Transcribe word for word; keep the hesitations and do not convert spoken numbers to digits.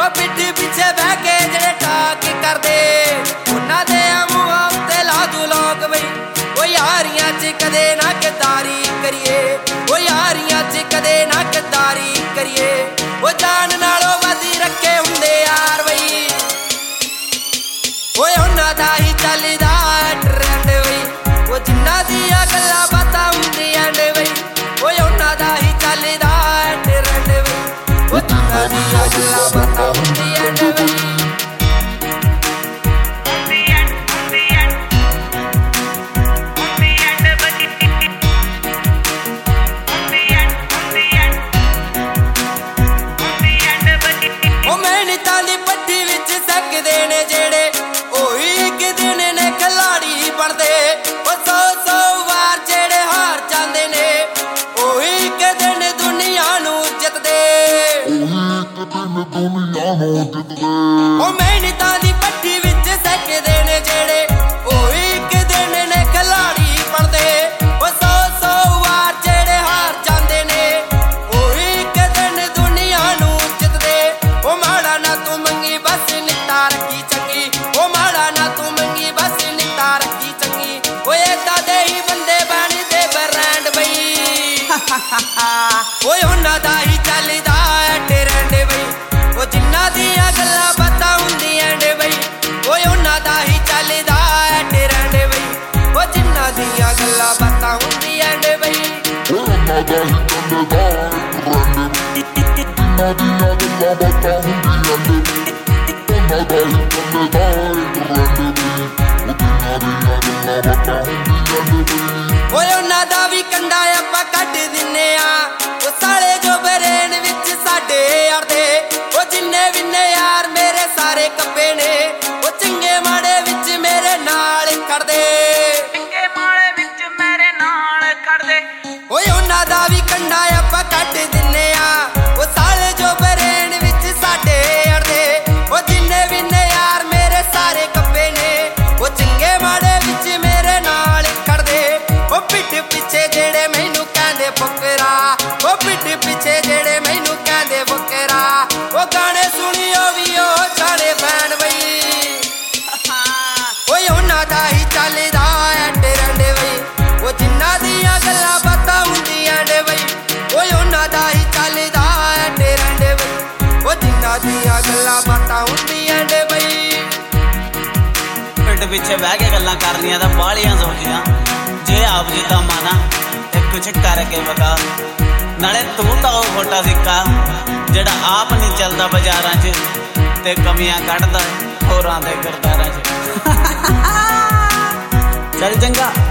ਉਹ ਪਿੱਠ ਪਿੱਛੇ ਬਹਿ ਕੇ ਜਿਹੜੇ ਟਾਕ ਕਰਦੇ ਉਹਨਾਂ ਦੇ ਮੂੰਹਾਂ ਉੱਤੇ ਲਾ ਦੂ ਲੋਕ ਬਈ। ਉਹ ਯਾਰੀਆਂ 'ਚ ਕਦੇ ਨਾ ਗਦਾਰੀ ਕਰੀਏ, ਉਹ ਯਾਰੀਆਂ 'ਚ ਕਦੇ ਨਾ ਗਦਾਰੀ ਕਰੀਏ। ਉਹ ਜਾਨ ਨਾਲੋਂ ਵੱਧ ਰੱਖੇ ਹੁੰਦੇ ਯਾਰ ਬਈ। ਓਏ ਉਹਨਾਂ ਦਾ ਹੀ ਚੱਲਦਾ ਟਰੈਂਡ ਬਈ, ਉਹ ਜਿੰਨਾਂ ਦੀਆਂ ਗੱਲਾਂ ਬਾਤਾਂ ਹੁੰਦੀਆਂ ਨੇ ਬਈ। ਓਏ ਉਹਨਾਂ ਦਾ ਹੀ ਚੱਲਦਾ ਟਰੈਂਡ ਬਈ, ਉਹ ਜਿੰਨਾਂ ਦੀਆਂ ਗੱਲਾਂ ਬਾਤਾਂ ਹੁੰਦੀਆਂ ਨੇ ਬਈ। ਉਹ ਮਿਹਨਤਾਂ ਦੀ ਭੱਠੀ ਵਿੱਚ ਸਕਦੇ ਨੇ ਜਿਹੜੇ, ਉਹੀ ਇੱਕ ਦਿਨ ਨੇ ਖਿਲਾੜੀ ਬਣਦੇ। ਉਹ ਸੌ ਸੌ ਵਾਰ ਜਿਹੜੇ ਹਾਰ ਜਾਂਦੇ ਨੇ, ਉਹੀ ਇੱਕ ਦਿਨ ਦੁਨੀਆ ਨੂੰ ਜਿੱਤਦੇ। ਉਹ ਮਿਹਨਤਾਂ ਦੀ ਭੱਠੀ ਵਿੱਚ ਸਕਦੇ ਨੇ ਜਿਹੜੇ, ਉਹੀ ਇੱਕ ਦਿਨ ਨੇ ਖਿਲਾੜੀ ਬਣਦੇ। ਉਹ ਸੌ ਸੌ ਵਾਰ ਜਿਹੜੇ ਹਾਰ ਜਾਂਦੇ ਨੇ, ਉਹੀ ਇੱਕ ਦਿਨ ਦੁਨੀਆ ਨੂੰ ਜਿੱਤਦੇ। ਉਹ ਮਾੜਾ ਨਾ ਤੂੰ ਮੰਗੀ ਬਸ ਨਿੱਤਾ ਰੱਖੀ ਚੰਗੀ, ਉਹ ਮਾੜਾ ਨਾ ਤੂੰ ਮੰਗੀ ਬਸ ਨਿੱਤਾ ਰੱਖੀ ਚੰਗੀ। ਓਏ ਏਦਾਂ ਦੇ ਹੀ ਬੰਦੇ ਬਣਦੇ ਬ੍ਰਾਂਡ ਬਈ। ਓਏ ਉਹਨਾਂ ਦਾ ਹੀ ਚੱਲਦਾ ਟਰੈਂਡ ਬਈ, ਉਹ ਜਿੰਨਾਂ ਦੀਆਂ ਗੱਲਾਂ ਬਾਤਾਂ ਹੁੰਦੀਆਂ ਨੇ ਬਈ। ਓਏ ਉਹਨਾਂ ਦਾ ਹੀ ਚੱਲਦਾ ਟਰੈਂਡ ਬਈ, ਉਹ ਜਿੰਨਾਂ ਦੀਆਂ ਗੱਲਾਂ ਬਾਤਾਂ ਹੁੰਦੀਆਂ ਨੇ ਬਈ। ਉਹਨਾਂ ਦਾ ਹੀ ਚੱਲਦਾ ਟਰੈਂਡ, ਜਿੰਨਾਂ ਦੀਆਂ ਗੱਲਾਂ ਬਾਤਾਂ ਹੁੰਦੀਆਂ ਨੇ ਬਈ। ਉਹਨਾਂ ਦਾ ਹੀ ਚੱਲਦਾ ਟਰੈਂਡ ਬਈ, ਉਹ ਜਿੰਨਾਂ ਦੀਆਂ ਗੱਲਾਂ ਬਾਤਾਂ ਹੁੰਦੀਆਂ ਨੇ ਬਈ। ਓਏ ਉਹਨਾਂ ਦਾ ਵੀ ਕੰਡਾ ਆਪਾਂ ਕੱਢ ਦਿੰਨੇ ਆ, ਉਹ ਸਾਲੇ ਜੋ ਬਰੇਨ ਵਿੱਚ ਸਾਡੇ ਅੜਦੇ। ਉਹ ਜਿੰਨੇ ਵੀ ਨੇ ਯਾਰ ਮੇਰੇ ਸਾਰੇ ਕੱਬੇ ਨੇ, ਉਹ ਚੰਗੇ ਮਾੜੇ ਵਿੱਚ ਮੇਰੇ ਨਾਲ ਖੜਦੇ। ਚੰਗੇ ਮਾੜੇ ਵਿੱਚ ਮੇਰੇ ਨਾਲ ਖੜਦੇ। ਓਏ ਉਹਨਾਂ ਦਾ ਵੀ ਕੰਡਾ ਆਪਾਂ ਕੱਢ ਦਿੰਨੇ ਆ, ਉਹ ਸਾਲੇ ਜੋ ਬਰੇਨ ਵਿੱਚ ਸਾਡੇ ਅੜਦੇ। ਉਹ ਜਿੰਨੇ ਵੀ ਨੇ ਯਾਰ ਮੇਰੇ ਸਾਰੇ ਕੱਬੇ ਨੇ, ਉਹ ਚੰਗੇ ਮਾੜੇ ਵਿੱਚ ਮੇਰੇ ਨਾਲ ਖੜਦੇ। ਉਹ ਪਿੱਠ ਪਿੱਛੇ ਜਿਹੜੇ ਮੈਨੂੰ ਕਹਿੰਦੇ ਫੁਕਰਾ, ਉਹ ਪਿੱਠ ਪਿੱਛੇ ਜਿਹੜੇ ਮੈਨੂੰ ਕਹਿੰਦੇ ਫੁਕਰਾ। ਉਹ ਗਾਣੇ ਸੁਣਿਓ ਵੀ ਉਹ ਜਾਣੇ ਬੈਣ ਬਈ। ਓਏ ਉਹਨਾਂ ਦਾ ਹੀ ਚੱਲਦਾ ਟਰੈਂਡ ਬਈ, ਉਹ ਜਿੰਨਾਂ ਦੀਆਂ ਗੱਲਾਂ ਬਾਤਾਂ ਹੁੰਦੀਆਂ ਨੇ ਬਈ। ਓਏ ਉਹਨਾਂ ਦਾ ਹੀ ਚੱਲਦਾ ਟਰੈਂਡ ਬਈ, ਉਹ ਜਿੰਨਾਂ ਦੀਆਂ ਗੱਲਾਂ ਬਾਤਾਂ ਹੁੰਦੀਆਂ ਨੇ ਬਈ। ਪਿੰਡ ਪਿੱਛੇ ਬਹਿ ਕੇ ਗੱਲਾਂ ਕਰਨੀਆਂ ਤਾਂ ਬਾਹਲੀਆਂ ਸੋਚੀਆਂ, ਜੇ ਆਪ ਜਿੱਦਾਂ ਮਾਨਾ ਤੇ ਕੁਛ ਕਰਕੇ ਵਿਖਾ। ਨਾਲੇ ਤੂੰ ਤਾਂ ਉਹ ਖੋਟਾ ਸਿੱਕਾ ਜਿਹੜਾ ਆਪ ਨਹੀਂ ਚੱਲਦਾ ਬਾਜ਼ਾਰਾਂ 'ਚ ਤੇ ਕਮੀਆਂ ਕੱਢਦਾ ਹੋਰਾਂ ਦੇ ਕਿਰਦਾਰਾਂ 'ਚ। ਚੱਲ ਚੰਗਾ।